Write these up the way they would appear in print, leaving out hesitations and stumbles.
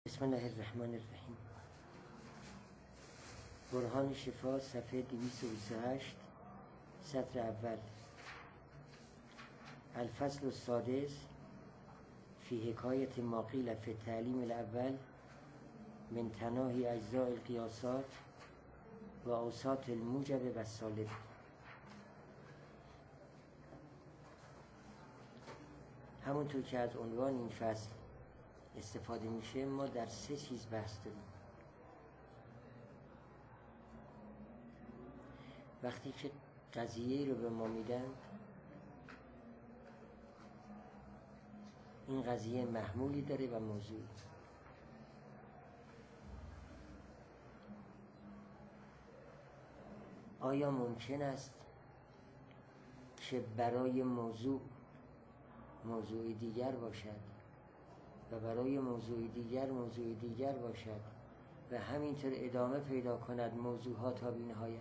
بسم الله الرحمن الرحیم. برهان شفا صفحه 228 سطر اول. الفصل السادس فی حکایت ما قیل فی التعلیم الاول من تناهی اجزاء القیاسات و اوساط الموجب و السالب. همونطور که از عنوان این فصل استفاده میشه، ما در 3 چیز بحث داریم. وقتی که قضیه رو به ما میدن، این قضیه محمولی داره و موضوعی. آیا ممکن است که برای موضوع دیگر باشد و برای موضوع دیگر باشد و همینطور ادامه پیدا کند موضوعها تا بی نهایت؟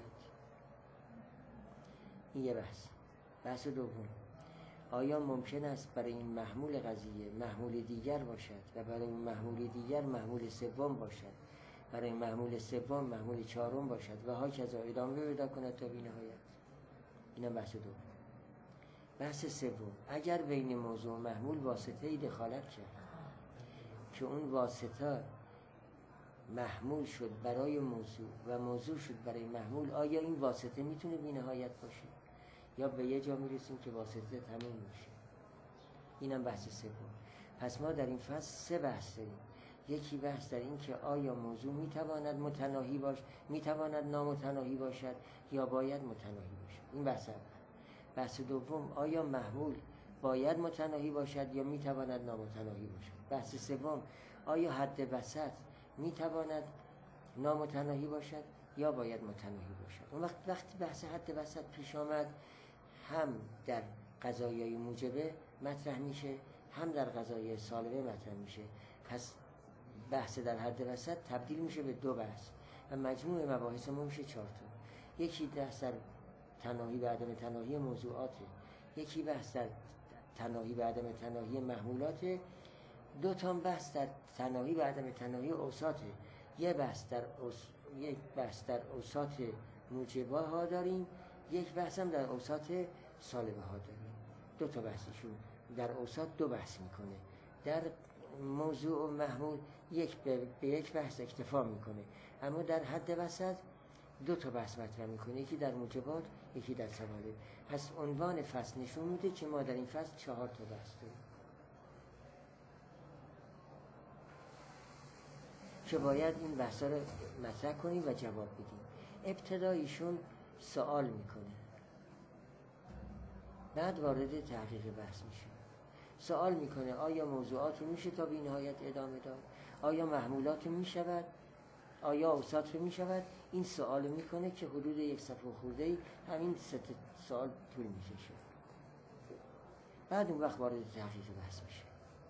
این یه بحث. بحث دوم، آیا ممکن است برای این محمول قضیه محمول دیگر باشد و برای این محمول دیگر محمول سوم باشد، برای محمول سوم محمول چهارم باشد و هاکذا ادامه پیدا کند تا بی نهایت؟ اینم بحث دوم. بحث سوم، اگر بین موضوع و محمول واسطه‌ای دخالت کرد که اون واسطه محمول شد برای موضوع و موضوع شد برای محمول، آیا این واسطه میتونه بی نهایت باشه یا به یه جا میرسیم که واسطه تموم میشه؟ اینم بحث سوم. پس ما در این فصل 3 بحث داریم. یکی بحث در این که آیا موضوع میتواند متناهی باشد، میتواند نامتناهی باشد یا باید متناهی باشد. این بحث اول. بحث دوم، آیا محمول باید متناهی باشد یا میتواند نامتناهی باشد. بحث سوم، آیا حد وسط میتواند نامتناهی باشد یا باید متناهی باشد. اون وقتی بحث حد وسط پیش آمد، هم در قضایای موجبه مطرح میشه، هم در قضایای سالبه مطرح میشه. پس بحث در حد وسط تبدیل میشه به 2 بحث و مجموع مباحث ما میشه 4 تا. یکی بحث در تناهی و عدم تناهی موضوعاته، یکی بحث در تناهی و عدم تناهی محمولاته، 2 تا بحث در تناهی و عدم تناهی اوساطه. یک بحث در اوساط موجبه ها داریم، یک بحث هم در اوساط سالبه ها داریم. 2 تا بحثشون در اوساط 2 بحث میکنه. در موضوع و محمول به یک بحث اکتفا میکنه، اما در حد وسط 2 تا بحث مطرح میکنه، یکی در موجبات، یکی در سوالب. پس عنوان فصل نشون میده که ما در این فصل 4 تا بحث داریم که باید این بحثا رو مطرح کنیم و جواب بدیم. ابتدا ایشون سوال میکنه، بعد وارد تحقیق بحث میشه. سوال میکنه آیا موضوعات رو میشه تا بی نهایت ادامه داد؟ آیا محمولات رو میشود؟ آیا اوساط رو میشود؟ این سوال میکنه که حدود 1 صفحه خورده همین 3 سوال طول میکشه. بعد اون وقت وارد تحقیق بحث میشه.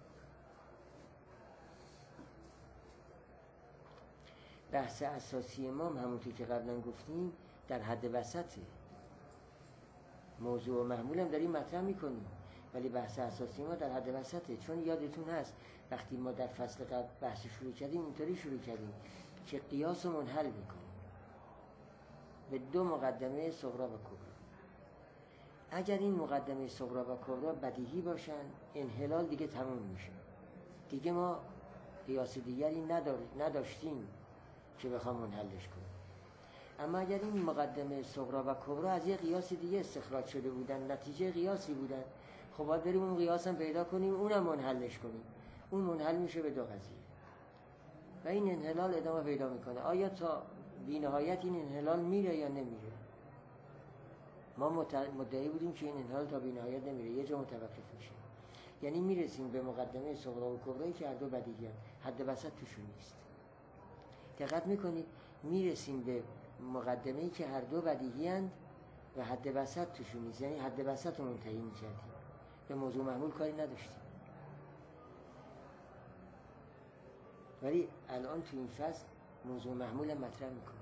بحث اساسی ما همونطور که قبلا گفتیم در حد وسطه. موضوع و محمول هم داریم مطرح میکنیم، ولی بحث اساسی ما در حد وسطه. چون یادتون هست وقتی ما در فصل قبل بحث شروع کردیم، اینطوری شروع کردیم که قیاس رو منحل میکنیم به 2 مقدمه صغری و کبری. اگر این مقدمه صغری و کبری بدیهی باشن، انحلال دیگه تموم میشه، دیگه ما قیاس دیگری نداشتیم که بخوام منحلش کنیم. اما اگر این مقدمه صغری و کبری از یه قیاس دیگه استخراج شده بودن، نتیجه قیاسی بودن، خب باید بریم اون قیاس هم پیدا کنیم، اونم منحلش کنیم. اون منحل میشه به 2 قضیه و این انحلال ادامه پیدا میکنه. آیا تا بی نهایت این انحلال میره یا نمیره؟ ما مدعی بودیم که این انحلال تا بی نهایت نمیره، یه جا متوقف میشه. یعنی میرسیم به مقدمه صغری و کبری که هر 2 بدیهی هستند، حد وسط توشون نیست. دقت میکنید میرسیم به مقدمه‌ای که هر 2 بدیهی هستند و حد وسط توشون نیست، یعنی حد وسط رو منتهی میکردیم، به موضوع محمول کاری نداشتیم. ولی الان تو این فصل موضوع محمول مطرح میکنه.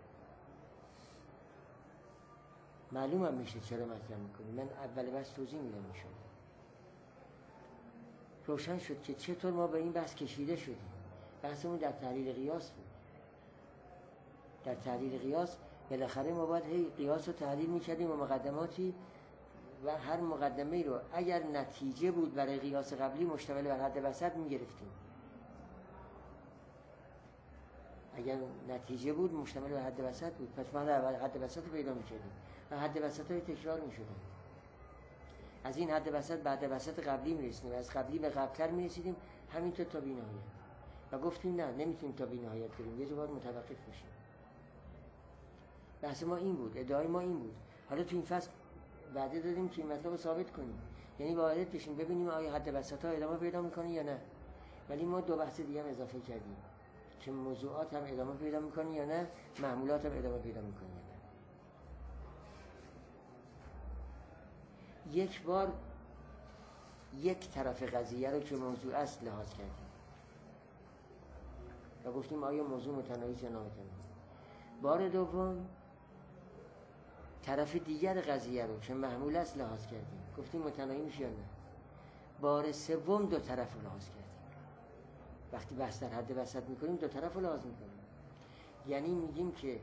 معلوم هم میشه چرا مطرح میکنه. من اول بحث توضیح میدم میشون روشن شد که چطور ما به این بحث کشیده شدیم بحثمون در تحلیل قیاس بود. در تحلیل قیاس بالاخره ما باید هی قیاس رو تحلیل می‌کردیم و مقدماتی و هر مقدمه رو اگر نتیجه بود برای قیاس قبلی مشتمل بر حد وسط می‌گرفتیم. اگر نتیجه بود مشتمل بر حد وسط بود، پس ما حد وسط رو پیدا می‌کردیم و حد وسط های تکرار می‌شدن. از این حد وسط بعد وسط قبلی می‌رسیدیم، از قبلی به قبل‌تر می‌رسیدیم، همینطور تا بی‌نهایت. و گفتیم نه، نمیتونیم تا بی‌نهایت بریم، یه جا باید متوقف بشیم. بحث ما این بود، ادعای ما این بود. حالا تو این فصل وعده دادیم که این مطلب رو ثابت کنیم، یعنی وارد بشیم ببینیم آیا حد وسط ها ادامه پیدا میکنه یا نه. ولی ما دو بحث دیگه هم اضافه کردیم که موضوعات هم ادامه پیدا میکنه یا نه، محمولات هم ادامه پیدا میکنه یا نه. یک بار یک طرف قضیه رو که موضوع است لحاظ کردیم و گفتیم آیا موضوع متناهی یا نامتناهی. بار دوم طرف دیگر قضیه رو که محمول است لحاظ کردیم، گفتیم متناهی میشه یا نه. بار سوم دو طرف رو لحاظ کردیم. وقتی بحث در حد وسط میکنیم دو طرف رو لحاظ میکنیم، یعنی میگیم که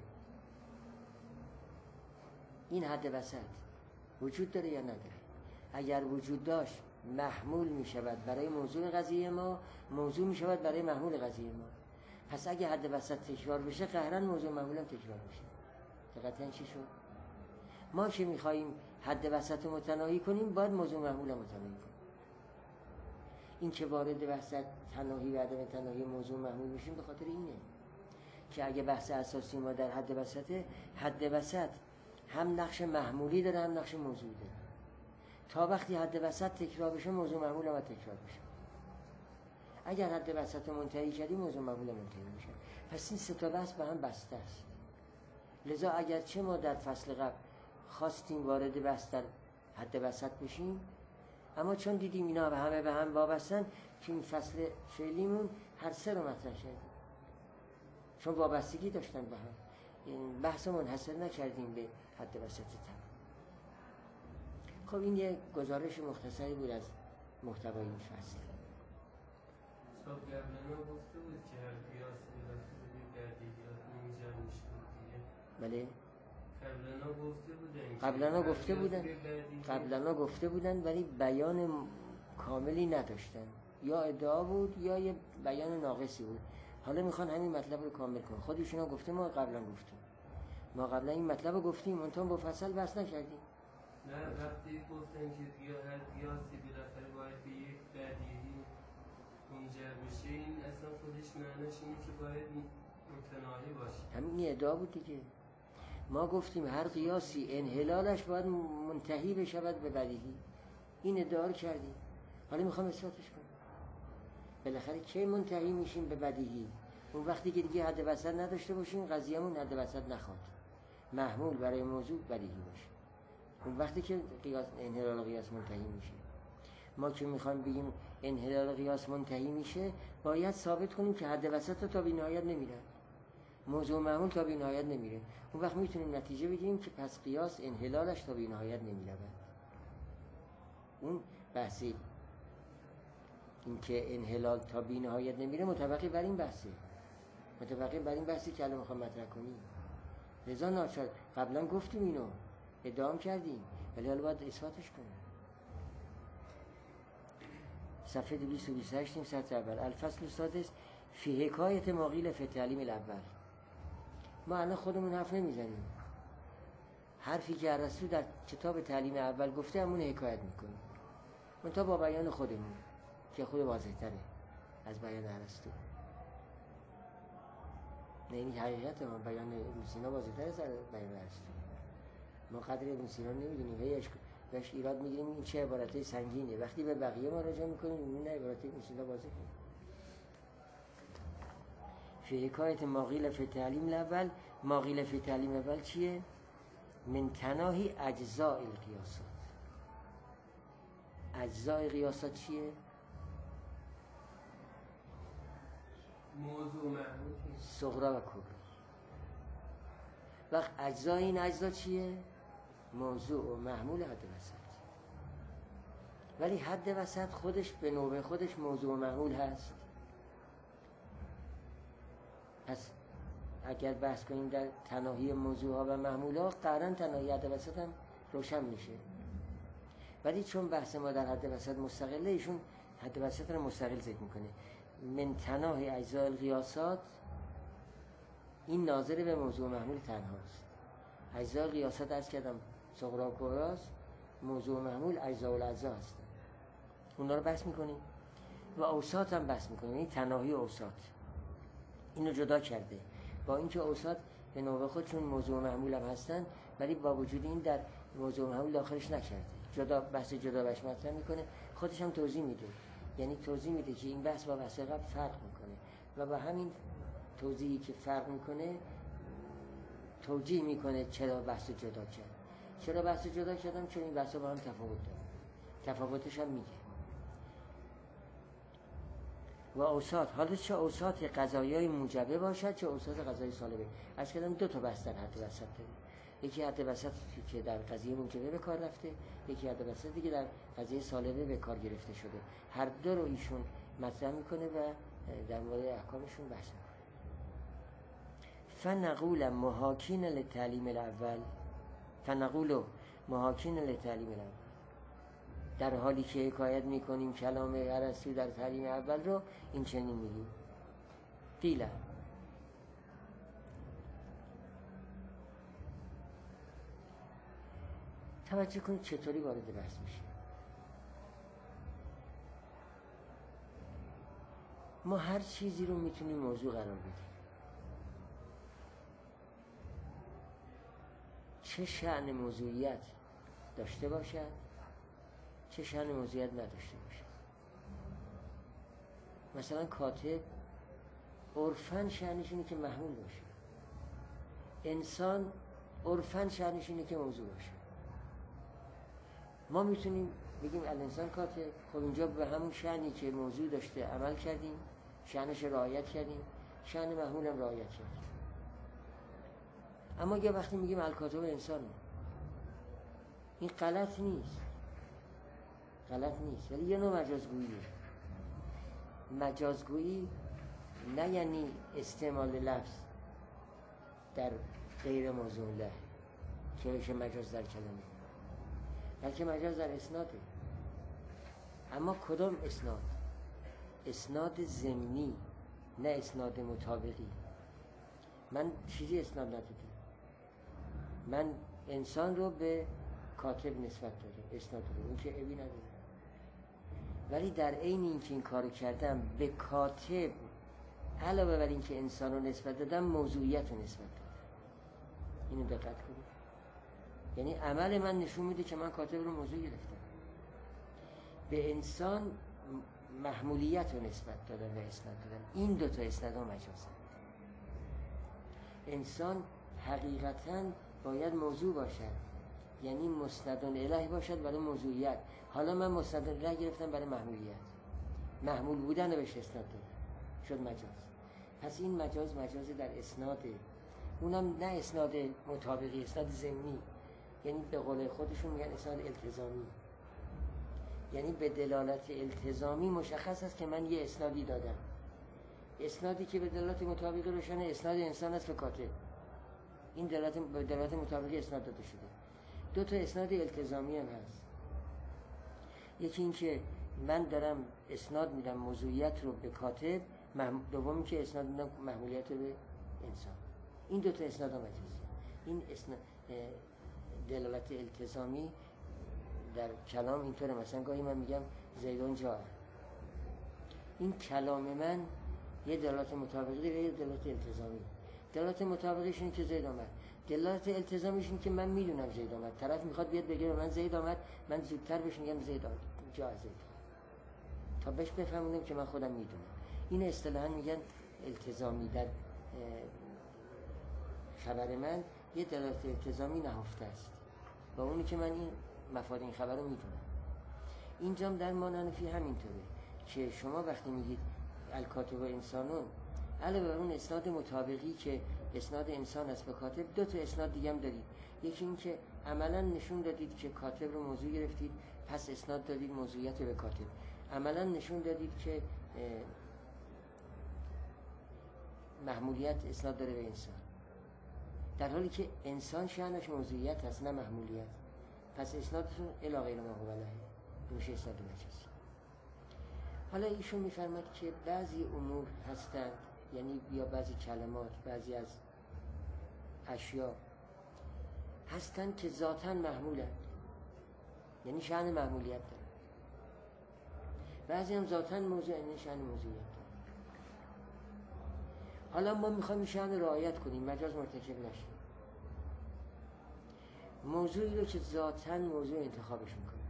این حد وسط وجود داره یا نداره. اگر وجود داشت محمول میشود برای موضوع قضیه ما، موضوع میشود برای محمول قضیه ما. پس اگه حد وسط تکرار بشه قهرن موضوع محمول هم تکرار بشه. دقیقاً چی شد؟ ما که میخواییم حد وسط متناهی کنیم باید موضوع محمول هم متناهی کنیم. این که وارد بحث تناهی و عدم تناهی موضوع محمول میشیم به خاطر اینه که اگه بحث اساسی ما در حد وسطه، حد وسط هم نقش محمولی داره هم نقش موضوعی داره. تا وقتی حد وسط تکرار بشه موضوع محمول هم تکرار بشه. اگر حد وسط منتهی کردیم موضوع محمول منتهی میشه. پس این سه تا بحث به هم بسته است. لذا اگر چه ما در فصل قبل خواستیم وارد بحث در حد وسط بشیم، اما چون دیدیم اینا همه به هم وابستن، تو این فصل فعلیمون هر سه رو مطرح کردیم چون وابستگی داشتن به هم. این بحث منحصر نکردیم به حد وسط تن. خب این یه گزارش مختصری بود از محتوای این فصل. قبلا گفته بود که هر قیاسی بلافاصله بدیهیات منجر میشه دیگه. بله قبلا گفته بودن ولی بیان کاملی نداشتن، یا ادعا بود یا یه بیان ناقصی بود. حالا میخوان همین مطلب رو کامل کنن. خودشون هم گفته ما قبلا گفتیم، ما قبلا این مطلب رو گفتیم منتها با فصل بحث نکردیم. نه وقتی گفتن که هر قیاسی بالاخره باید به یک بدیهی منجر بشه، این اصلا خودش معنیش اینه که باید متناهی باشه. همین ادعا بود دیگه. ما گفتیم هر قیاسی انحلالش باید منتهی بشود به بدیهی. این ادعا رو کردیم. حالا میخوام اثباتش کنم. بالاخره کی منتهی میشیم به بدیهی؟ اون وقتی که دیگه حد وسط نداشته باشیم، قضیه‌مون حد وسط نخواد، محمول برای موضوع بدیهی باشه. اون وقتی که انحلال قیاس منتهی میشه. ما که میخوایم بگیم انحلال قیاس منتهی میشه، باید ثابت کنیم که حد وسط تا بی‌نهایت نمیره، موضوع معمول تا بی‌نهایت نمیره. اون وقت میتونیم نتیجه بگیریم که پس قیاس انحلالش تا بی‌نهایت نمیره. اون بحثی این که انحلال تا بی‌نهایت نمیره متوقف بر این بحثه، متوقف بر این بحثی که الان میخوام مطرح کنیم. لذا ناچار قبلا گفتیم اینو ادعا کردیم ولی حالا باید اثباتش کنیم. صفحه 228 این سطر اول. الفصل السادس فی حکایت ما قیل فی التعلیم الاول. ما الان خودمون حرف نمیزنیم، حرفی که ارسطو در کتاب تعلیم اول گفته همون حکایت میکنیم، منتها با بیان خودمون که خود واضح تره از بیان ارسطو. نه این حقیقت ما، بیان ابن سینا واضح تره از بیان ارسطو. ما قدر ابن سینا نمیدونیم، هیچ ایراد میگیریم این چه عبارتای سنگینه، وقتی به بقیه مراجعه میکنیم این نه عبارت ابن سینا واضحه. فی حکایت ما قیل فی التعلیم الاول. ما قیل فی التعلیم الاول چیه؟ من تناهی اجزاء القیاسات. اجزای قیاسات چیه؟ موضوع محمول صغرا و کبرا. وقت اجزای این اجزا چیه؟ موضوع و محمول حد وسط. ولی حد وسط خودش به نوبه خودش موضوع و محمول هست. پس اگر بحث کنیم در تناهی موضوعها و محمولها، قطعاً تناهی حد وسط هم روشن میشه. ولی چون بحث ما در حد وسط مستقله، ایشون حد وسط رو مستقل ذکر میکنه. من تناهی اجزاء القیاسات، این ناظر به موضوع محمول تنهاست. اجزاء قیاسات عرض کردم صغرا و کبراست، موضوع محمول اجزاء الاجزا هستن، اونا رو بحث میکنیم. و اوساط هم بحث میکنیم، یعنی تناهی اوساط اینو جدا کرده. با اینکه اوساط به نوبه خودشون موضوع محمول هم هستن، ولی با وجود این در موضوع محمول داخلش نکرده، جدا بحث جدا بهش مطرح میکنه. خودش هم توضیح میده، یعنی توضیح میده که این بحث با بحث قبل فرق میکنه و با همین توضیحی که فرق میکنه توجیه میکنه چرا بحث جدا کرد. چرا بحث جدا کردم؟ چون این بحث با هم تفاوت داره، تفاوتش هم میگه. و اوساط، حالا چه اوساط قضایای موجبه باشد چه اوساط قضای سالبه. عرض کردم دو تا بحث در حد وسط داره، یکی حد وسط که در قضیه موجبه به کار رفته، یکی حد وسط دیگه در قضیه سالبه به کار گرفته شده. هر دو رو ایشون مطرح میکنه و در مورد احکامشون بحث میکنه. فنقول محاکین للتعلیم الاول، فنقول محاکین للتعلیم الاول، در حالی که حکایت میکنیم کلام ارسطو در تعلیم اول رو، این چنین میگیم. قیل، توجه کنید چطوری وارد بحث میشه. ما هر چیزی رو میتونیم موضوع قرار بدیم، چه شأن موضوعیت داشته باشد چه شأن موضوعیت نداشته باشد. مثلا کاتب عرفاً شأنش اینه که محمول باشه، انسان عرفاً شأنش اینه که موضوع باشه. ما میتونیم بگیم الانسان کاتب، خب اینجا به همون شأنی که موضوع داشته عمل کردیم، شأنش رعایت کردیم، شأن محمول هم رعایت کردیم. اما یه وقتی میگیم الکاتب انسان، این غلط نیست، ولی یه نوع مجازگوییه. مجازگویی نه یعنی استعمال لفظ در غیر موضوع له که بشه مجاز در کلمه، بلکه مجاز در اسناده. اما کدام اسناد؟ اسناد ضمنی، نه اسناد مطابقی. من چیزی اسناد ندادم، من انسان رو به کاتب نسبت دادم، اسناد دادم، این که عیبی نداره. ولی در عین اینکه این کارو کردم به کاتب، علاوه بر این که انسان رو نسبت دادم، موضوعیت رو نسبت دادم. اینو دقت کنید. یعنی عمل من نشون میده که من کاتب رو موضوع گرفتم. به انسان محمولیت رو نسبت دادم و اسناد دادم. این دوتا اسناد ها مجازن. انسان حقیقتاً باید موضوع باشد، یعنی مستندون الیه باشد برای موضوعیت. حالا من مستندون الیه گرفتم برای محمولیت، محمول بودن رو بهش اسناد دادم، شد مجاز. پس این مجاز در اسناده، اونم نه اسناد مطابقی، اسناد ضمنی. یعنی به قول خودشون میگن اسناد التزامی، یعنی به دلالت التزامی مشخص است که من یه اسنادی دادم. اسنادی که به دلالت مطابقی روشنه، اسناد انسان است به کاتب. این به دلالت مطابقی اسناد داده شده. دو تا اسناد التزامی هم هست. یکی این که من دارم اسناد میدم موضوعیت رو به کاتب، دومی که اسناد میدم محمولیت رو به انسان. این دو تا اسناد هم مجازی. این اسناد دلالت التزامی در کلام اینطوره. مثلا گاهی من میگم زیدون جا، این کلام من یه دلالت مطابقی داره، یه دلالت التزامی. دلالت مطابقیش اینه که زید آمد، دلالت التزامیش اینه که من میدونم زید آمد. طرف میخواد بیاد بگه من زید آمد، من زودتر بهش میگم زید آمد، جا زید، تا بهش بفهمونم که من خودم میدونم. این اصطلاحاً میگن التزامی. در خبر من یه دلالت التزامی نهفته است با اونی که من این مفاد این خبر رو میدونم. اینجام در مانانفی همینطوره که شما وقتی میگید الکاتب انسانون، علاوه بر اون اسناد مطابقی که اسناد انسان است به کاتب، دو تا اسناد دیگه هم دارید. یکی این که عملا نشون دادید که کاتب رو موضوع گرفتید، پس اسناد دادید موضوعیت رو به کاتب. عملا نشون دادید که محمولیت اسناد داره به انسان، در حالی که انسان شأنش موضوعیت هست نه محمولیت. پس اسنادتون الی غیر ما هو علیه میشه اسناد مجازی. حالا ایشون میفرماد که بعضی امور هستند، یعنی یا بعضی کلمات، بعضی از اشیا هستند که ذاتاً محمولند، یعنی شأن محمولیت دارن. بعضی هم ذاتاً موضوع، یعنی شأن موضوعیت دارن. حالا ما میخوایم شأن رعایت کنیم، مجاز مرتکب نشیم. موضوعی رو که ذاتاً موضوع انتخابش میکنیم،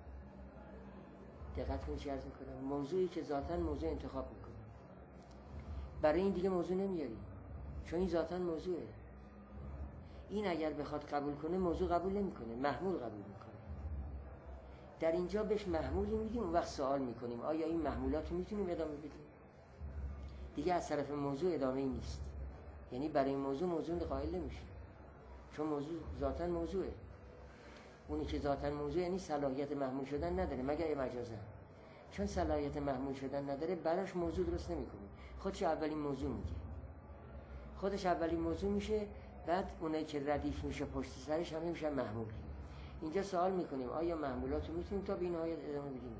دقت کنید چی عرض میکنم، موضوعی که ذاتاً موضوع انتخاب میکنیم، برای این دیگه موضوع نمیاریم چون این ذاتاً موضوعه. این اگر بخواد قبول کنه موضوع قبول نمیکنه، محمول قبول میکنه. در اینجا بهش محمولی میدیم، اون وقت سوال میکنیم آیا این محمولات رو میتونیم ادامه بدیم؟ دیگه از طرف موضوع ادامه ای نیست، یعنی برای این موضوع قائل نمیشه چون موضوع ذاتاً موضوعه. اونی که ذاتاً موضوع یعنی صلاحیت محمول شدن نداره مگر مجازاً. چون صلاحیت محمول شدن نداره براش موضوع درست نمیکنه، خودش اولین موضوع میگه، خودش اولین موضوع میشه، بعد اونایی که ردیف میشه پشت سرش همه میشن محمول. اینجا سوال میکنیم آیا محمولات رو میتونیم تا به نهایت ادامه بدیم؟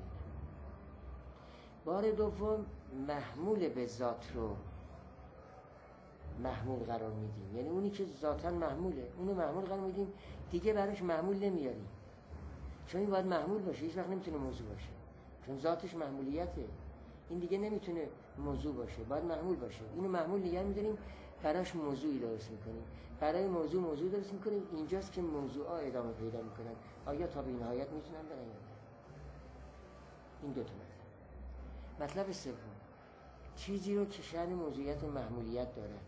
بار دوم محمول به ذات رو محمول قرار میدیم، یعنی اونی که ذاتاً محموله اونو محمول قرار میدیم، دیگه براش محمول نمیاریم چون این باید محمول باشه، هیچ وقت نمیتونه موضوع باشه چون ذاتش محمولیته. این دیگه نمیتونه موضوع باشه، باید محمول باشه. اینو محمول نگه میداریم، براش موضوعی درست میکنیم، برای موضوع درست میکنیم. اینجاست که موضوعا ادامه پیدا میکنن، آیا تا به نهایت میتونن برن یا نه. این دو تا مطلب سوم، چیزی رو که شأن موضوعیت و محمولیت دارد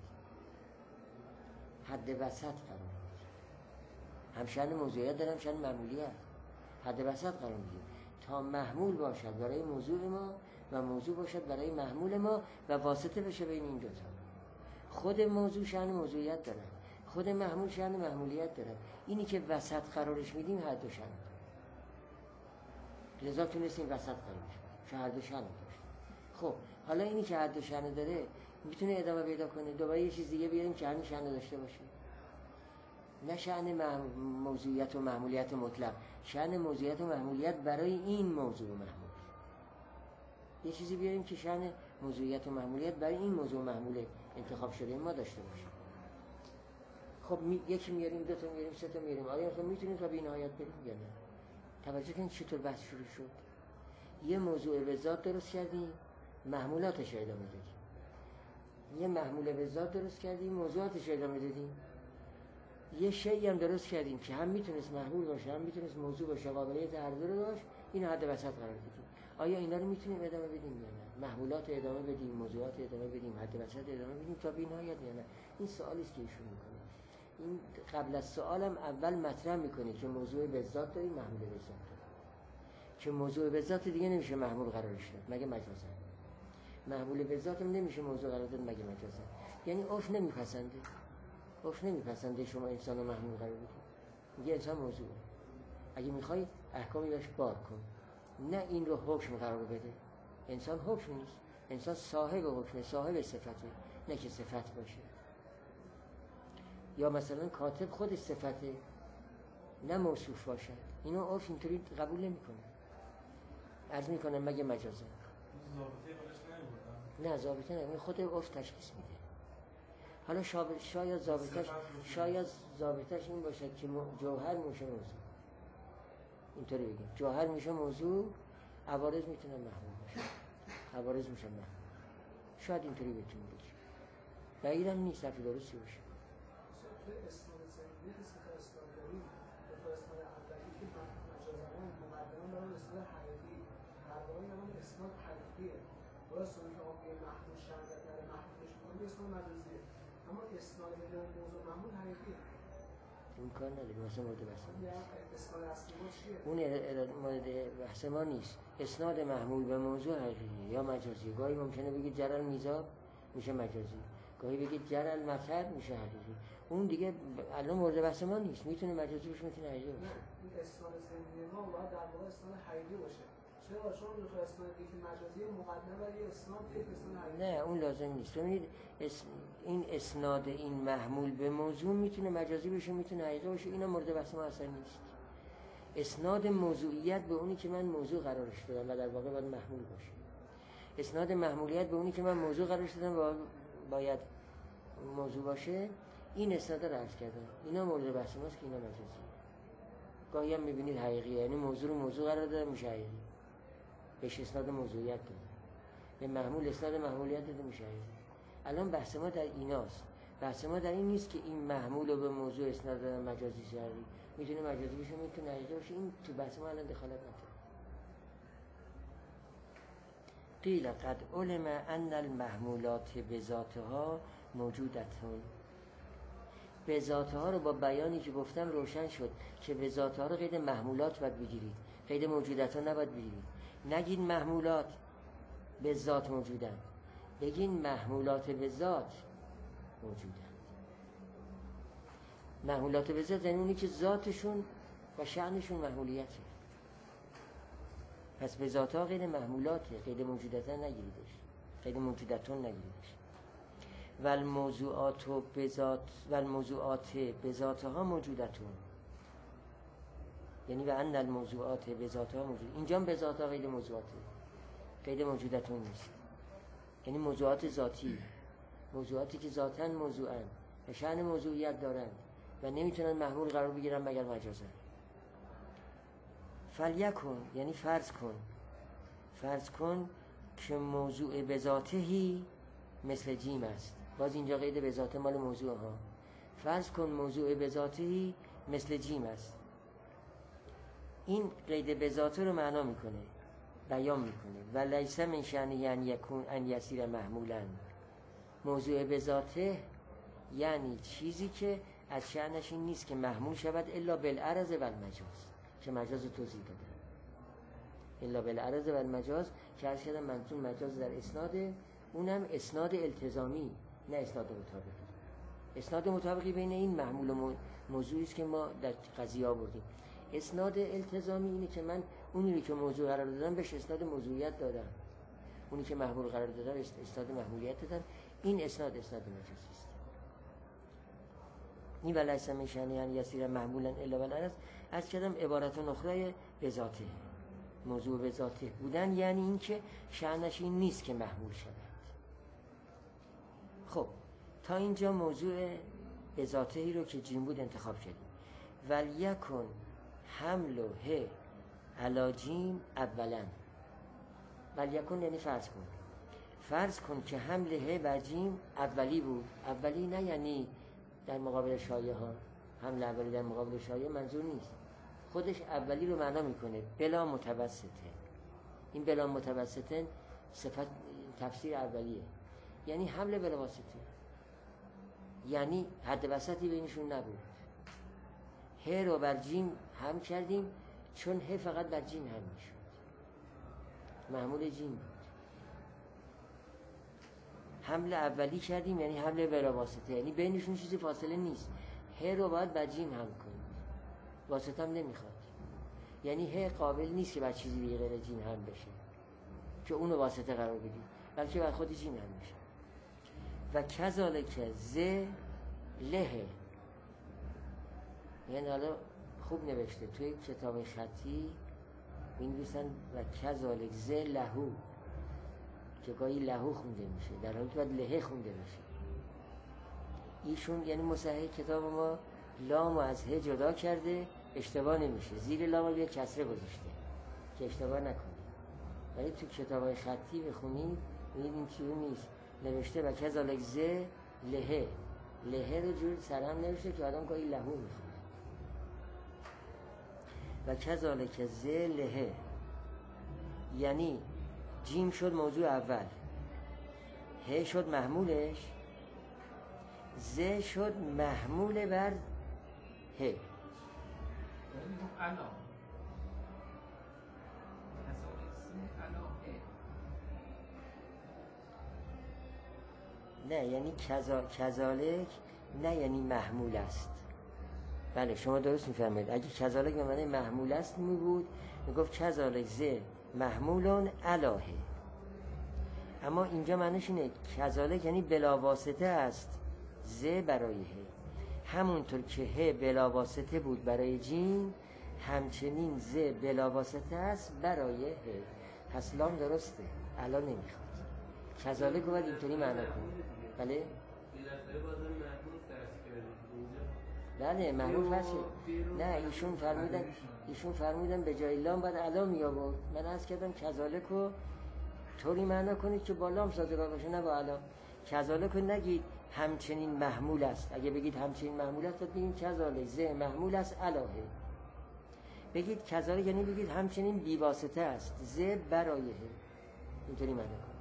حد وسط قرار میدیم، هم شأن موضوعیت دارم شأن محمولیت، حد وسط قرار میدیم تا محمول باشد برای موضوع ما و موضوع باشد برای محمول ما و واسطه بشه بین این دوتا. خود موضوع شأن موضوعیت داره، خود محمول شأن محمولیت داره، اینی که وسط قرارش میدیم هر دو شأن داره، لذا تونستیم وسط قرارش بدیم چون هر دو شأن داشت. خب حالا اینی که هر دو شأن داره میتونه ادامه پیدا کنه، دوباره یه چیز دیگه بیاریم که همین شأن داشته باشه، نه شأن موضوعیت و محمولیت مطلق، شأن موضوعیت و محمولیت برای این موضوع محمول. یه چیزی بیاریم که شأن موضوعیت و محمولیت برای این موضوع محمول انتخاب شده ما داشته باشه. خب یکی میاریم، دو تا میاریم، سه تا میاریم، آیا اصلا میتونیم تا به نهایت بریم یا نه؟ توجه کنید چطور بحث شروع شد. یه موضوع به ذات درست کردیم، محمولاتش رو ادامه دادیم. یه محمول به ذات درست کردیم، موضوعاتش رو ادامه دادیم. یه شیئی هم درست کردیم که هم میتونست محمول باشه هم میتونست موضوع باشه، قابلیت هر دو رو داشت، این حد وسط قرار دادیم. آیا اینا رو میتونیم ادامه بدیم یا نه؟ محمولات ادامه بدیم، موضوعات ادامه بدیم، حد وسط ادامه بدیم تا به نهایت یا نه؟ این سوالی است که ایشون میکنه. این قبل از سوالم اول مطرح میکنه که موضوع به ذات داریم، محمول به ذات داریم، که موضوع به ذات دیگه نمیشه محمول قرارش داد مگه مجازا، محمول به ذات هم نمیشه موضوع قرار داد مگه مجازا. یعنی عرف نمیپسنده شما انسان رو محمول قرار بدید، میگه انسان موضوعه، اگه میخوای احکامی بهش بار کن، نه این رو حکم قرار بده. انسان حکم نیست، انسان صاحب حکمه، صاحب صفته، نه که صفت باشه. یا مثلا کاتب خودش صفته نه موصوف باشد، اینو عرف اینطوری قبول نمیکنه. عرض میکنم مگه مجازه نه ضابطه نه، خود عرف تشخیص میده. حالا شاید ضابطش این باشد که جوهر میشه موضوع، اینطوری بگیم جوهر میشه موضوع، عوارض میتونن محمول باشه، عوارض میشن محمول، شاید اینطوری بتونیم بگیم، بعیدم نیست حرف درستی باشه. اسناد زمینی که سه تا اسناد داریم، دو تا اسناد اولی که مجازاً مقدماً دارن اسناد حقیقی، در واقع این اسناد حقیقیه. درست اون که آقای محمول شهادت در محمولش می‌کنه اسناد مجازیه، اما اسناد بدون موضوع محمول حقیقیه. امکان نداره مثلا مورد بحث اسناد اصلی ما چیه؟ اون مورد بحث ما نیست. اسناد محمول به موضوع حقیقی یا مجازی. گاهی ممکنه بگید جرل میزاب میشه مجازی، گاهی بگید جرل مطر میشه حقیقی. اون دیگه الان مورد بحث ما نیست، میتونه مجازی باشه میتونه حقیقی باشه. این اسناد زمینی ما باید در واقع اسناد حقیقی باشه، چرا شما دو تا اسناد دیگه مجازی مقدم بر یه اسناد یک اسناد حقیقی؟ نه اون لازم نیست. ببینید این اسناد این محمول به موضوع میتونه مجازی بشه میتونه حقیقی باشه، اینا مورد بحث ما اصلا نیست. اسناد موضوعیت به اونی که من موضوع قرارش دادم و در واقع باید محمول باشه. اسناد محمولیت به اونی که من موضوع قرارش دادم و باید موضوع باشه. این اسناد رو عرض کردم اینا مورد بحث ماست که اینا مجازی. گاهی هم میبینید حقیقیه، یعنی موضوع رو موضوع قرار دادم میشه حقیقی، بهش اسناد موضوعیت دادم، به محمول اسناد محمولیت داده میشه حقیقی. الان بحث ما در ایناست. بحث ما در این نیست که این محمول رو به موضوع اسناد دادن مجازی شدی، میتونه مجازی بشه میتونه حقیقی باشه. این تو بحث ما الان دخالت نداره. قیل قد علم ان المحمولات بذاتها موجودتون. بذاتها رو با بیانی که گفتم روشن شد که بذاتها رو قید محمولات باید بگیرید، قید موجودتها نباید بگیرید. نگید محمولات به ذات موجودن، بگین محمولات به ذات موجودن. محمولات به ذات یعنی اونی که ذاتشون و شأنشون محمولیته. پس به ذاتها قید محمولاته، قید موجودتها نگیریدش، قید موجودتون نگیریدش. والموضوعات بذاتها موجودتون، یعنی و ان الموضوعات بذاتها موجود. اینجا بذاتها قید موضوعاته، قید موجودتون نیست. یعنی موضوعات ذاتی، موضوعاتی که ذاتاً موضوعن و شأن موضوعیت دارن و نمیتونن محمول قرار بگیرن مگر مجازن. فلیکن یعنی فرض کن که موضوع بذاتهی مثل جیم است. باز اینجا قید بذاته مال موضوع ها. فرض کن موضوع بذاتهی مثل جیم است. این قید بذاته رو معنا میکنه، بیان میکنه. و لیس من شأنه ان یصیر محمولا. موضوع بذاته یعنی چیزی که از شأنش این نیست که محمول شود الا بالعرض و المجاز، که مجاز توضیح داده. الا بالعرض و المجاز که عرض کردم منظور مجاز در اسناده، اونم اسناد التزامی نه اسناد مطابقی. اسناد مطابقی بین این محمول و موضوعی است که ما در قضیه آوردیم. اسناد التزامی اینه که من اونی که موضوع قرار دادم بهش اسناد موضوعیت دادم، اونی که محمول قرار دادم اسناد محمولیت دادم. این اسناد مجازی است. این ولیس من شأنه ان یصیر محمولا الا بالعرض از کردم عبارت اخرى به ذاته. موضوع به ذاته بودن یعنی این که شأنش این نیست که محمول شود. خب تا اینجا موضوع به ذاتهی رو که جیم بود انتخاب کردیم. ولیکن حمل ه علی جیم اولا. ولیکن یعنی فرض کن که حمل ه بر جیم اولی بود. اولی نه یعنی در مقابل شایعه ها، حمل اولی در مقابل شایعه منظور نیست، خودش اولی رو معنا میکنه بلا متوسطه. این بلا متوسطه صفت تفسیر اولیه، یعنی حمل بلا واسطه، یعنی حد وسطی بینشون نبود. ه رو بر جیم هم کردیم چون ه فقط بر جیم هم میشد، محمول جیم بود. حمل اولی کردیم یعنی حمل بلا واسطه، یعنی بینشون چیزی فاصله نیست. ه رو باید بر جیم هم کنید، واسطه هم نمیخواد. یعنی ه قابل نیست که بر چیزی دیگه غیر جیم هم بشه که اونو واسطه قرار بدید، بلکه بر خود جیم هم میشه. و کذالک ز له، یعنی حالا خوب نوشته توی کتاب خطی می‌نویسن و کذالک ز لهو، که گاهی لهو خونده میشه در حالی که باید له خونده میشه. ایشون یعنی مصحح کتاب ما لامو از ه جدا کرده، اشتباه نمیشه، زیر لام یه کسره گذاشته که اشتباه نکنید. ولی تو کتاب‌های خطی بخونید ببینید این چیزی نیست، نوشته و کذالک ز له. له رو جور سرهم نوشته که آدم گاهی لهو میخونه. و کذالک ز له یعنی جیم شد موضوع اول، ه شد محمولش، ز شد محمول بر ه. نه یعنی کذالک نه یعنی محمول است. بله شما درست میفرمایید. اگه کذالک به معنی محمول است می بود میگفت کذالک ز محمول الهه. اما اینجا معنیش اینه کذالک یعنی بلا واسطه است ز برای ه، همونطور که ه بلا واسطه بود برای جیم، همچنین ز بلا واسطه است برای ه. پس لام درسته، الان نمیخواد. کذالک رو باید اینطوری معنا کنیم. بله؟ بالاخره بازم محمول فرض کردید اینجا. بله محمول فرض. نه ایشون فرمودن به جای لام باید الان می آورد. من عرض کردم کذالک رو طوری معنا کنید که با لام سازگار باشه، نه با الان. کذالک رو نگید همچنین محمول است. اگه بگید همچنین محمول است باید بگید کذالک ز محمول است الهه. بگید کذالک یعنی بگید همچنین بیواسطه است ز برای ه، اینطوری معنا کنید.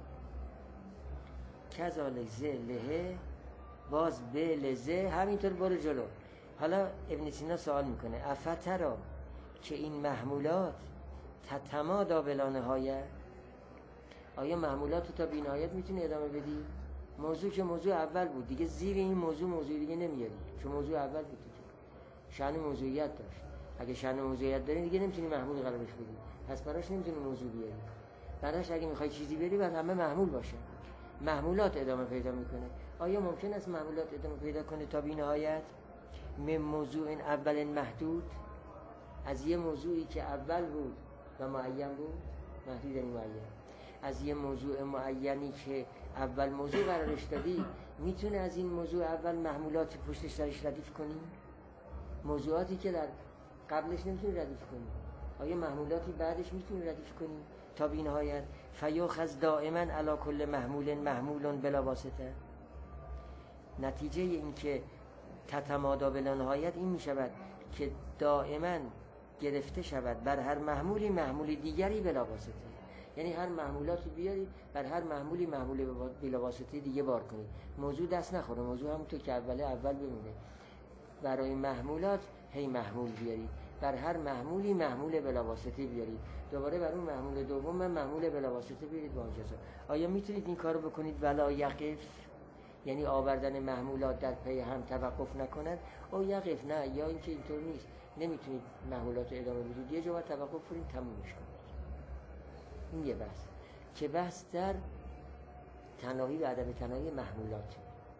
کذالک ز له باز به لزه، همینطور برو جلو. حالا ابن سینا سوال میکنه افترا که این محمولات تتمادا بلا نهایت، آیا محمولات رو تا بی نهایت میتونی ادامه بدی؟ موضوع که موضوع اول بود دیگه، زیر این موضوع دیگه نمیاری چون موضوع اول بود دیگه، شأن موضوعیت داشت. اگه شأن موضوعیت داری دیگه نمیتونی محمول قرارش بدی، پس براش نمیتونی موضوع بیاری. براش اگه میخوای چیزی بری باید همه محمول باشه. محمولات ادامه پیدا میکنه. آیا ممکن است محمولات ادامه پیدا کنه تا بی نهایت؟ من موضوع اول محدود، از یه موضوعی که اول بود و معین بود، محدود یعنی معین، از یه موضوع معینی که اول موضوع قرارش دادی، میتونه از این موضوع اول محمولات پشتش درش ردیف کنی؟ موضوعاتی که در قبلش نمیتونی ردیف کنی، آیا محمولاتی بعدش میتونی ردیف کنی تا بی نهایت؟ فیاخذ دائما علی کل محمول بلا واسطه. نتیجه این که تتمادا بلا نهایت این میشود که دائما گرفته شود بر هر محمول دیگری بلا واسطه. یعنی هر محمولاتی بیارید بر هر محمول بلا واسطه دیگه بار کنید، موضوع دست نخوره، موضوع همونطور که اول بمونه. برای محمولات هی محمول بیارید، بر هر محمول بلا واسطه بیارید، دوباره بر اون محمول دوم محمول بلا واسطه بیارید با اونجا. آیا میتونید این کارو بکنید ولا یقف؟ یعنی آوردن محمولات در پی هم توقف نکند. او یقف نه، یا اینکه اینطور نیست، نمیتونید محمولات رو ادامه بدید، یه جا باید توقف کنید تمومش کنید. این یه بحث که بحث در تناهی و عدم تناهی محمولات.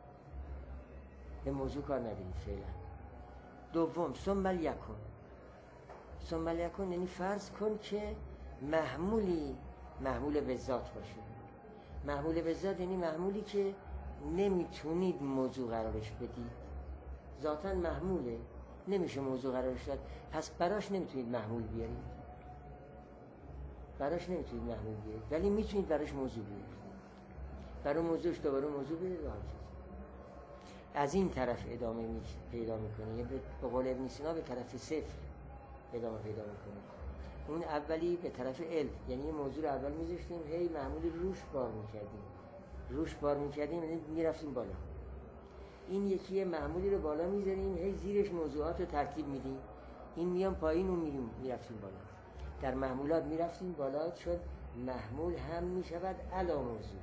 به موضوع کار نداریم فعلا. دوم ثم یکن یعنی فرض کن که محمول به ذات باشه. محمول به ذات یعنی محمولی که نمیتونید موضوع قرارش بدید، ذاتاً محموله، نمیشه موضوع قرارش داد، پس براش نمیتونید محمول بیارید، ولی میتونید براش موضوع بیارید. برای موضوعش دوباره موضوع بیارید و از این طرف ادامه پیدا میکنه، یعنی به قول ابن سینا به طرف صفر ادامه پیدا میکنه. اون اولی به طرف علم، یعنی موضوع رو اول میذاشتیم هی محمول روش بار میکردیم یعنی میرفتیم بالا. این یکی محمولی رو بالا میذاریم هی زیرش موضوعات رو ترتیب میدیم، این میام پایین و میرفتیم بالا. در محمولات میرفتیم بالا، شد محمول هم میشود علا موضوع،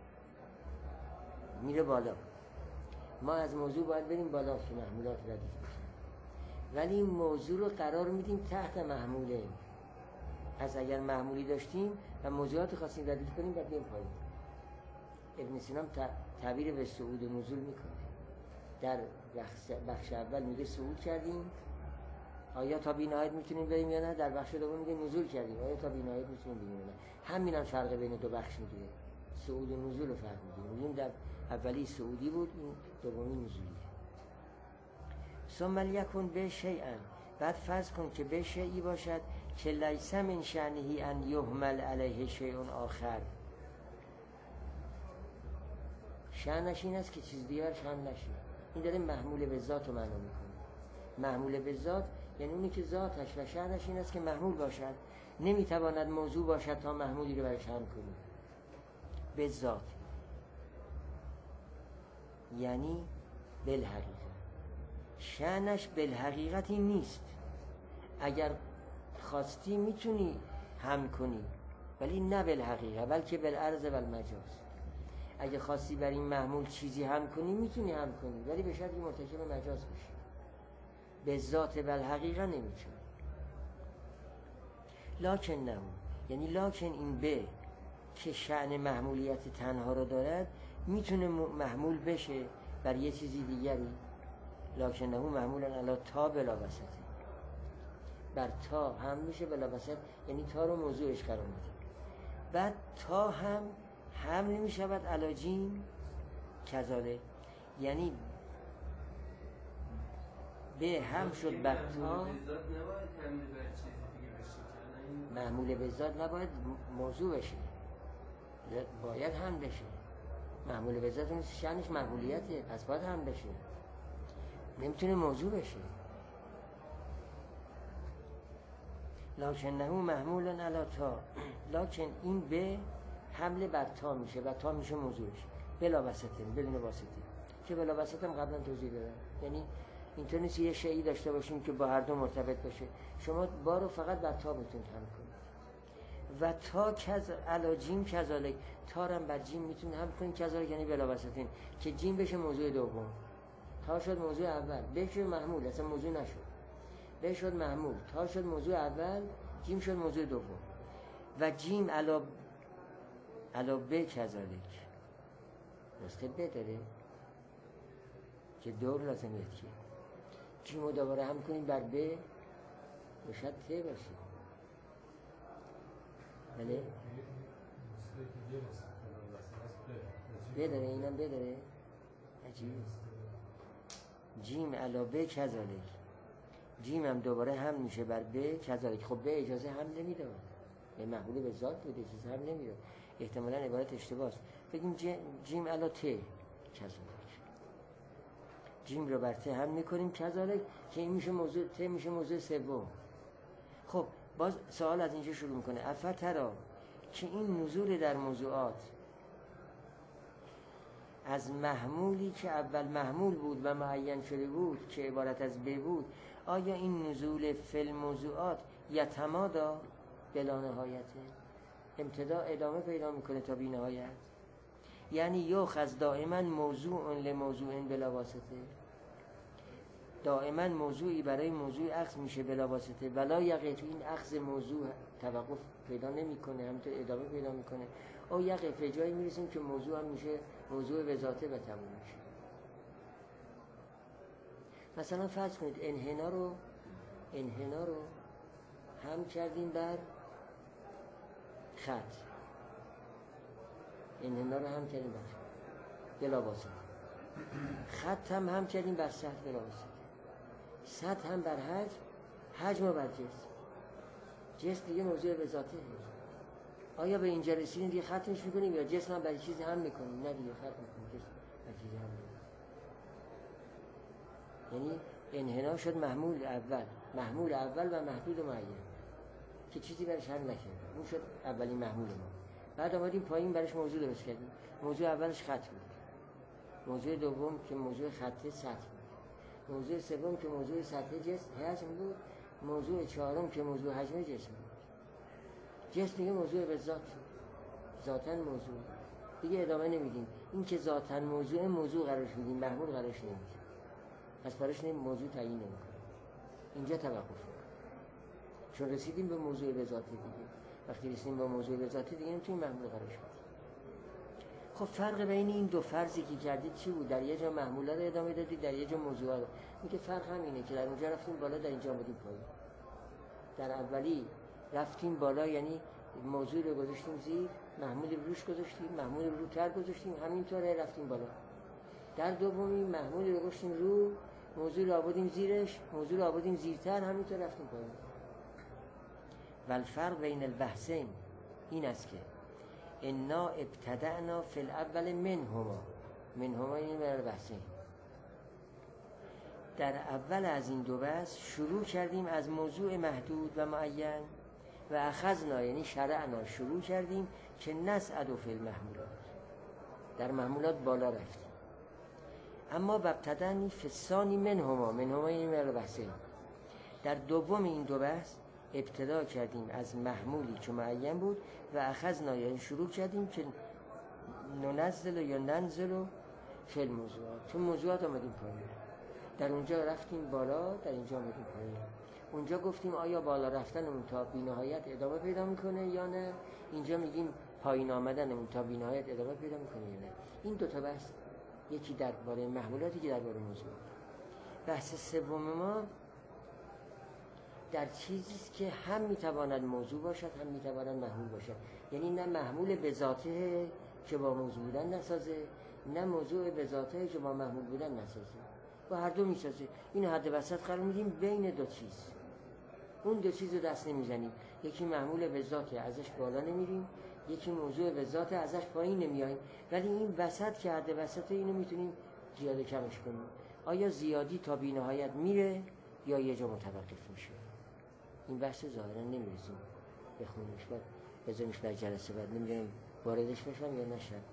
میره بالا. ما از موضوع باید بریم بالا که محمولات ردیف بشه، ولی این موضوع رو قرار میدیم تحت محموله. پس اگر محمولی داشتیم و موضوعات خواستیم ردیف کنیم باید بریم پایین. ابن سینا تعبیر به صعود و نزول میکنه. در بخش اول میگه صعود کردیم، آیا تا بی نهایت میتونیم بریم یا نه؟ در بخش دوم میگه نزول کردیم، آیا تا بی نهایت میتونیم بریم یا نه؟ همین هم فرق بین دو بخش میگیره، صعود و نزول رو فرق میگیره. این در اولی صعودی بود، این دومی نزولیه. ثم یکن به شیئا، بعد فرض کن که به شیئی باشد که لیس من شأنه ان یحمل علیه شیء آخر، شأنش این است که چیز دیگر شأن نشه. این داره محمول به ذات رو معنا میکنه. محمول به ذات یعنی اونی که ذاتش و شأنش این است که محمول باشد، نمیتواند موضوع باشد تا محمولی رو برش هم کنیم. به ذات یعنی بالحقیقت، شأنش بالحقیقت این نیست. اگر خواستی میتونی هم کنی، ولی نه بالحقیقت، بلکه بالعرض و المجاز. اگه خواستی بر این محمول چیزی هم کنی میتونی هم کنی، ولی به شرطی مرتکب مجاز بشی. به ذات بالحقیقت نمیتونی. لکن نه، یعنی لاکن این به که شأن محمولیت تنها رو دارد میتونه محمول بشه بر یه چیزی دیگری. لاکنه محمول علی تا بلا وسطه، بر تا هم میشه بلا وسط، یعنی تا رو موضوعش قرار میده. بعد تا هم حمل میشود علی جیم کذالک، یعنی به هم شد بر تا. محمول به ذات نباید موضوع بشه، باید هم بشه. محمول به ذات اون شأنش محمولیته، پس باید هم بشه، نمیتونه موضوع بشه. لکنه محمول علی تا، لکن این به حمل بر تا میشه و تا میشه موضوعش بلا وسطه، بدون واسطه، که بلا وسطه هم قبلا توضیح دادم. یعنی اینطور نیست یه شیئی داشته باشیم که با هر دو مرتبط باشه، شما با رو فقط بر تا میتونید حمل کنید. و تا علی جیم کذالک، تا هم بر جیم میتونید حمل کنید کذالک، یعنی بلا وسطه، که جیم بشه موضوع دوم، تا شد موضوع اول، به شد محمول، اصلا موضوع نشد، به شد محمول، تا شد موضوع اول، جیم شد موضوع دوم. و جیم علا به کذالک، راسته به داره که دور لازمیت که جیم رو دوباره هم کنیم بر به باشد ته باشه. بله به داره، اینم به داره. عجیب. جیم علا به کذالک، جیم هم دوباره هم میشه بر به کذالک. خب به اجازه هم نمیداد، به محمول به ذات بود، اجازه هم نمیداد، احتمالاً عبارت اشتباه است. بگیم جیم علا ته کذالک، جیم رو بر ته هم میکنیم کذالک، که این میشه موضوع ته، میشه موضوع سوم. خب باز سوال از اینجا شروع میکنه، افترا که این نزول در موضوعات از محمولی که اول محمول بود و معین شده بود که عبارت از به بود، آیا این نزول فی موضوعات یتمادا بلا نهایته، ابتدا ادامه پیدا میکنه تا بی نهایت؟ یعنی یؤخذ دائما موضوع لموضوع بلا واسطه، دائما موضوعی برای موضوع اخذ میشه بلا واسطه، ولا یقع، تو این اخذ موضوع توقف پیدا نمیکنه، همینطور ادامه پیدا میکنه. او یقع، به جایی میرسیم که موضوع هم میشه موضوع به ذاته و تموم میشه. مثلا فرض کنید انحنا رو هم کردیم بر خط، انحنا رو هم کردیم بر خط بلا واسطه، خط هم کردیم بر سطح بلا واسطه، سطح هم بر حجم و بر جسم دیگه موضوع به ذاته. آیا به اینجا رسیدیم دیگه ختمش میکنیم یا جسم هم برای چیزی هم میکنیم؟ نه دیگه ختم میکنیم، جسم برای چیزی هم میکنیم. یعنی انحنا شد محمول اول و محدود و معین که چیزی برش هم نکردیم، اون شد اولین محمول ما. بعد آمدیم پایین برش موضوع درست کردیم، موضوع اولش خط بود، موضوع دوم که موضوع خط سطح بود، موضوع سوم که موضوع سطح حجم بود، موضوع چهارم که موضوع حجم جسم بود. جسم دیگه موضوع به ذات شد، ذاتاً موضوع دیگه ادامه نمیدیم. این که ذاتاً موضوع قرارش میدیم، محمول قرارش نمیدیم، پس براش موضوع تعیین نمیکنیم، اینجا توقف میکنیم، چون رسیدیم به موضوع به ذات دیگه. وقتی رسیدیم به موضوع به ذات دیگه نمیتونیم محمول قرارش بدیم. خب فرق بین این دو فرضی که کردید چی بود؟ در یه جا محمولا رو ادامه دادید، در یه جا موضوعا رو. میگه فرق همینه که در اونجا رفتیم بالا، در اینجا آمدیم پایین. در اولی رفتیم بالا، یعنی موضوع رو گذاشتیم زیر، محمول روش گذاشتیم، محمول رو تر گذاشتیم، همینطوره رفتیم بالا. در دومی محمول رو گذاشتیم رو، موضوع رو آوردیم زیرش، موضوع رو آوردیم زیرتر، همینطور رفتیم پایین. والفرق بین البحثین این است که انا ابتدعنا فی الاول منهما این برای بحثین. در اول از این دو بحث شروع کردیم از موضوع محدود و معین و اخذنا، یعنی شرعنا، شروع کردیم که نصعد فی المحمولات، در محمولات بالا رفتیم. اما ابتدعنی فی الثانی منهما این برای بحثین. در دوم این دو بحث ابتدا کردیم از محمولی که معین بود و اخذنا، یعنی شروع کردیم که ننزل یا ننزل فی الموضوعات، تو موضوعات آمدیم پایین، در اونجا رفتیم بالا، در اینجا آمدیم پایین. اونجا گفتیم آیا بالا رفتن اون تا بی‌نهایت ادامه پیدا میکنه یا نه. اینجا میگیم پایین آمدن اون تا بی‌نهایت ادامه پیدا میکنه یا نه. این دو تا بحث، یکی درباره محمولاتی که درباره موضوع. بحث سوم ما در چیزی است که هم میتواند موضوع باشد هم میتواند محمول باشد. یعنی نه محمول به ذاته که با موضوع بودن نسازه، نه موضوع به ذاته که با محمول بودن نسازه، با هر دو میسازه. اینو حد وسط قرار میدیم بین دو چیز. اون دو چیز رو دست نمیزنیم، یکی محمول به ذاته ازش بالا نمیریم، یکی موضوع به ذاته ازش پایین نمیاییم، ولی این وسط که حد وسط اینو میتونیم زیاده کمش کنیم. آیا زیادی تا بی‌نهایت میره یا یه جا متوقف میشه؟ این بحث ظاهرا نمیرسیم بخونیمش، بعد بذاریمش برای جلسه بعد. نمیدونم واردش بشم یا نشم.